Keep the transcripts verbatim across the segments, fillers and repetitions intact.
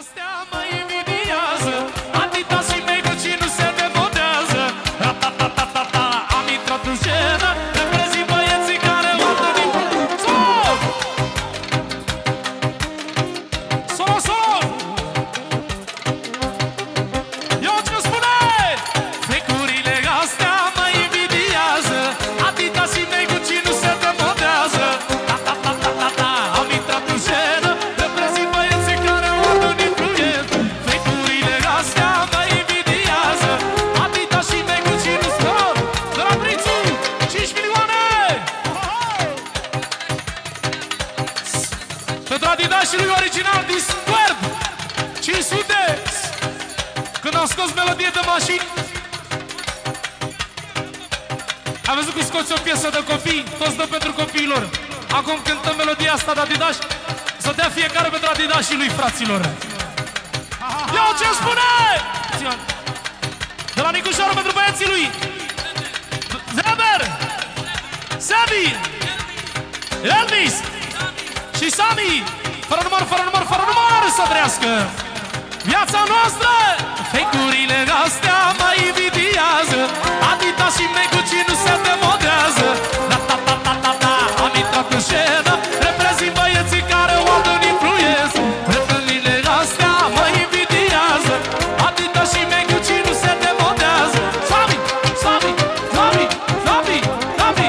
astea mă invidiază, Adidas și Meguci nu se demodează. Ra-ta-ta-ta-ta-ta, am intrat în scenă, reprezint băieții care o întâlnim. Solo! Solo, solo! Eu ce spune? Flecurile astea mă invidiază, Adidas și Meguci nu se demodează. Ta-ta-ta-ta-ta-ta, am intrat în scenă, reprezint băieții care o întâlnim. Flecurile astea mă invidiază, Adidas și Meguci nu se demodează. De la Prințu, cinci milioane! Pentru Adidas și lui original Discord cinci sute. Când am scos melodie de mașini, am văzut că scoți o piesă de copii, toți dă pentru copiilor. Acum cântăm melodia asta de Adidas, să dea fiecare pentru Adidas și lui, fraților. Ia ce spune! De la Nicușoară pentru băieții lui Zeber, Sebi, Elvis și Sami. Fără număr, fără număr, fără număr să trăiască viața noastră. Fake-urile astea mă invidiază, Adidas și Meguci nu se demodează. Ta-ta-ta-ta-ta, am intrat în scenă, reprezint băieții care o adun influență. Fake-urile astea mă invidiază, Adidas și Meguci nu se demodează. Sami, Sami, Sami, Sami, Sami,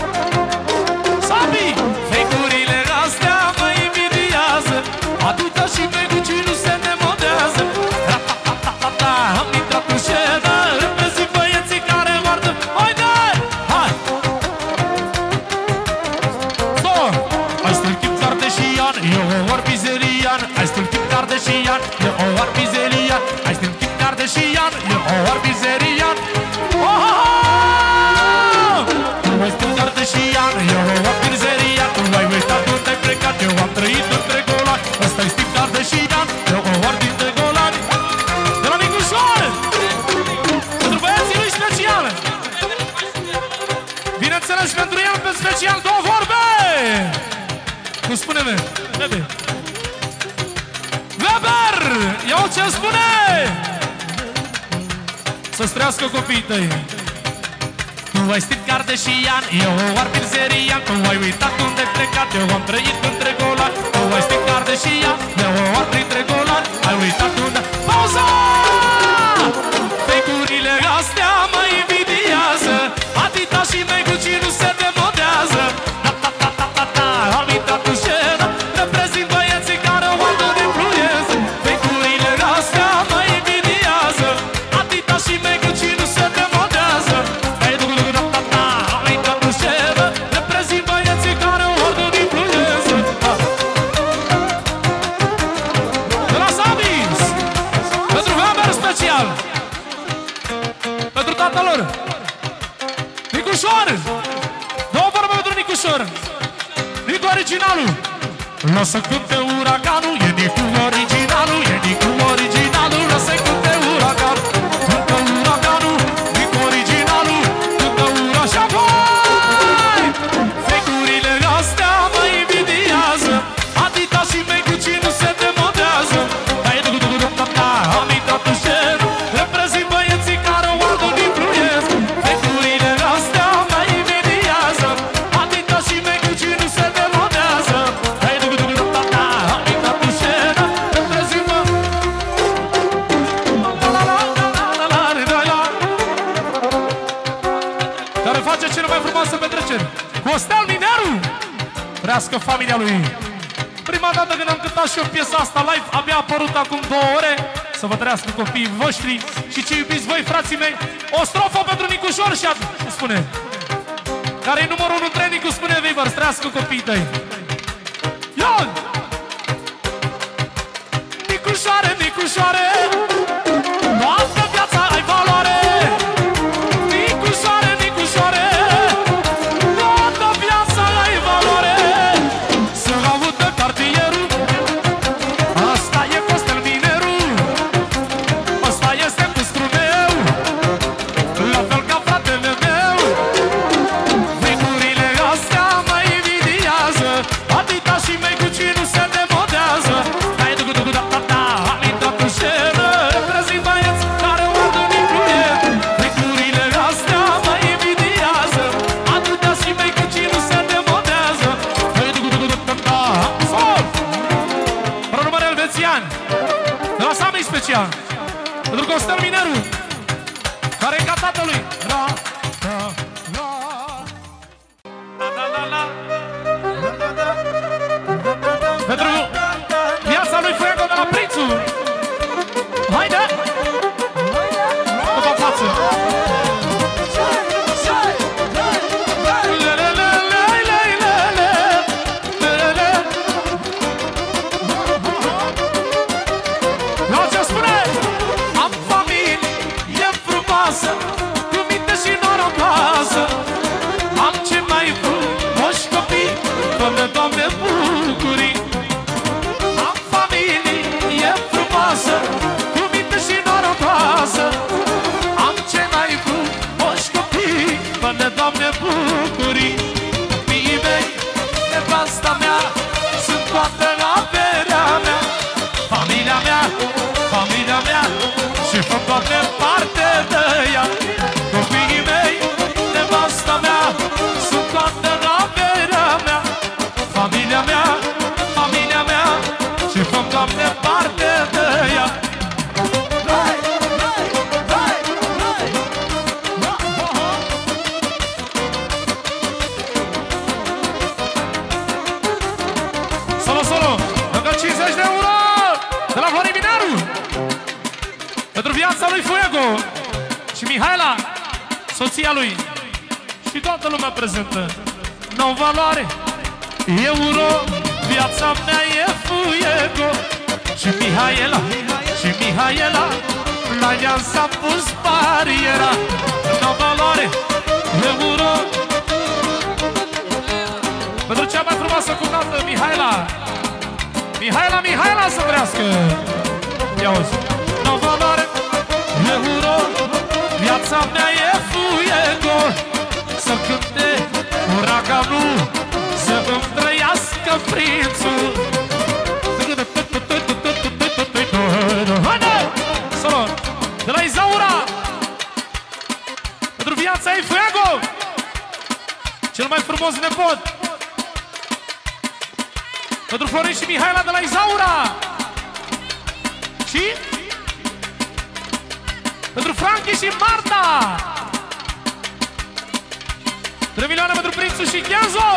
Sami. Fake-urile astea mă invidiază, Adidas și Meguci nu se demodează. Ra-ta-ta-ta-ta, am intrat în scenă, reprezint băieții care o ardă. Hai, dai! Hai! Stop! I still keep Kardashian, eu o arbizerian. I still keep Kardashian, eu o arbizerian. I still keep Kardashian, eu o arbizerian. Oh! I still Kardashian, eu o arbizerian. Tu ai uitat unde ai plecat, eu am trăit între golani. Ăsta-i Steve Kardashian, eu o arbi între golani. De la Nicușoară, pentru băieții lui special. Bineînțeles, pentru el, pe special, două vorbe. Cum spune-me? Bebe. Weber! Iau ce spune! Să-ți trăiască copiii tăi. Tu ai Steve Kardashian, eu o arbizerian. Tu ai uitat unde ai plecat, eu am trăit între golani. Tu ai Steve Kardashian, eu o arbi între golani. Ai uitat unde... Pauza! Fake-urile astea mă invidiază, Adidas și Meguci nu se demodează. Ta-ta-ta-ta-ta, am intrat în scenă, reprezint băieții care o adun influență. Fake-urile astea mă invidiază, Adidas și Meguci nu se demodează. Ta-ta-ta, am intrat în scenă, reprezint băieții care o adun influență. De la Sabis, pentru Weber special, pentru tatăl lor Nicușor. Două vorbe pentru Nicușor. Nicu originalul. Lasă cânte uraganul, e Nicu originalul, e Nicu originalul. Lasă cânte uraganul, cântă uraganul, Nicu originalul, cântă ura și apoi. Fake-urile astea mă invidiază, Adidas și Meguci nu se demodează. Am intrat în scenă, reprezint băieții care o adun influență. Fake-urile astea mă invidiază, Adidas și Meguci nu se demodează. Am intrat în scenă, reprezint bă... Care face cele mai frumoase petreceri. Costel Mineru! Trească familia lui. Prima dată când am cântat și eu piesa asta live, abia a apărut acum două ore. Să vă trăiască copiii voștri și ce iubiți voi, frații mei. O strofă pentru Nicușor și spune, care e numărul unu în training, spune Weber, să trăiască copiii tăi. Ion! Nicușoare, Nicușoare, toată viața ai valoare. Nicușoare, Nicușoare, toată viața ai valoare. Să audă cartierul, asta e Costel Mineru, asta este custru meu, la fel ca fratele meu. Figurile astea mă invidiază, Adidas și Meguci nu se demodează. Hai, du-du-du-du-da-da-da, ani. De la Sami special. Pentru Costel Mineru, care e ca tatălui. La, la, la. La, la, la. Pentru viața lui Fuego de la Prințu. Haide! După față. Doamne, bucurii. Am familie frumoasă, cu minte și norocoasă. Am ce mai frumoși copii, Doamne, Doamne, bucurii. Copiii mei, nevasta mea, sunt toată averea mea. Familia mea, familia mea, și fă toate parte de ea. Copiii mei, nevasta mea, sunt toată averea mea. Familia mea, familia mea, și fă-mi, Doamne, parte de ea. Solo, solo, încă cincizeci de euro de la Florin Mineru pentru viața lui Fuego și Mihaela, soția lui, și toată lumea prezentă. N-au valoare euro, viața mea e Fuego. Și Mihaela, și Mihaela, la ea s-a pus bariera. N-au valoare euro. Pentru cea mai frumoasă cumnată, Mihaela. Mihaela, Mihaela să trească. Ia uzi. N-au valoare euro, viața mea e Fuego. Să cânte uraganul, să îmi trăiască prințul. Haide! Solo! De la Izaura! Pentru viața ei Fuego! Cel mai frumos nepot! Pentru Florin și Mihaela de la Izaura! Și? Pentru Franchi și Marta! trei milioane pentru Prințul și Chiazo!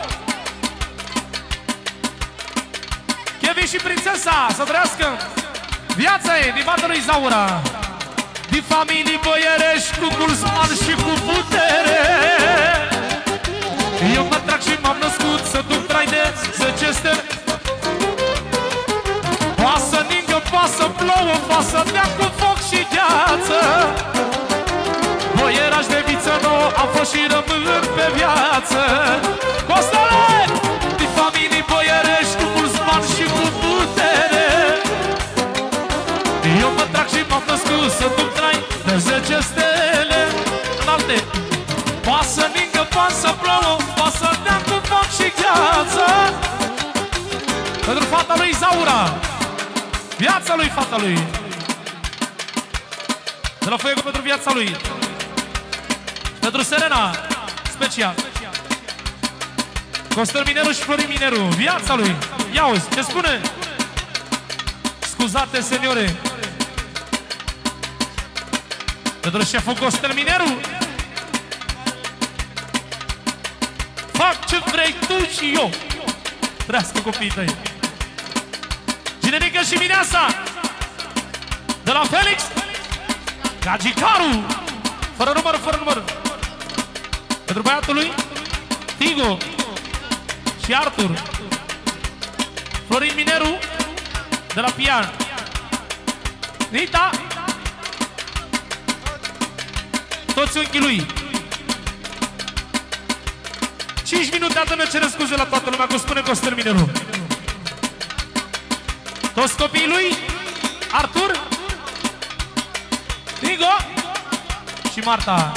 Kevin și Prințesa, să trăiască! Viața e din partea lui Zaura, din familii boierești, cu gulsman și cu putere. Eu mă trag și m-am născut să duc trai de zece stele. Poate să ningă, poate să plouă, poate să dea cu foc și gheață. Boieraș de viță nouă am fost și rămân pe viață. Costele! Din familii boierești, cu mulți bani și cu putere. Eu mă trag și m-am născut să duc trai de zece stele înalte. Poate să ningă, poate să plouă, poate să dea cu foc și gheață. Pentru fata lui Zaura, viața lui fata lui. De la Fuego pentru viața lui. Pentru Serena, special. Costel Mineru și Florin Mineru, viața lui. Ia uzi, ce spune? Scuzate, seniore. Pentru șeful Costel Mineru. Fac ce vrei tu și eu. Trească copiii tăi. Ginerică și Mineasa. De la Felix Gagicaru. Fără număr, fără număr. Pentru băiatul lui Tigo și Artur. Florin Mineru de la Pian. Nita. Toți unchii lui. cinci minute atât ne cere scuze la toată lumea, cum spune Costel Mineru. Toți copiii lui Artur, Tigo și Marta.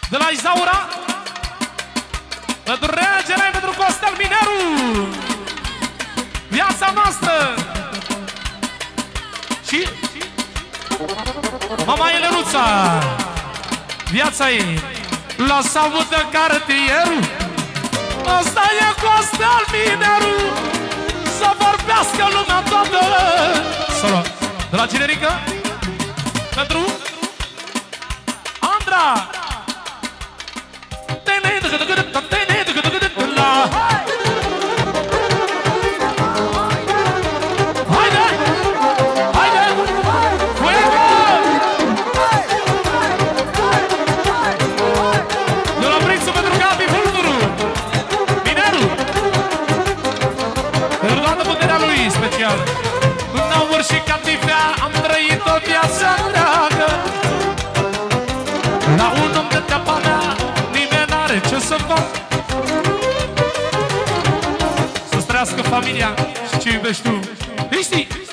De la Izaura pentru regele, pentru Costel Mineru. Viața noastră. Și mama Elenuța. Viața ei. Lasă audă cartierul. Asta e Costel Mineru. Să vorbească lumea toată. Solo. De la Generică pentru Andra. Haide! Haide! Fuego! De la Brixu pentru Gabi Fulturu. Mineru. Pentru toată puterea lui special. În aur și catifea am trăit o viață întreagă. La un om de teapa mea nimeni n-are ce să fac. Să-ți trăiască familia și ce iubești tu. Știi?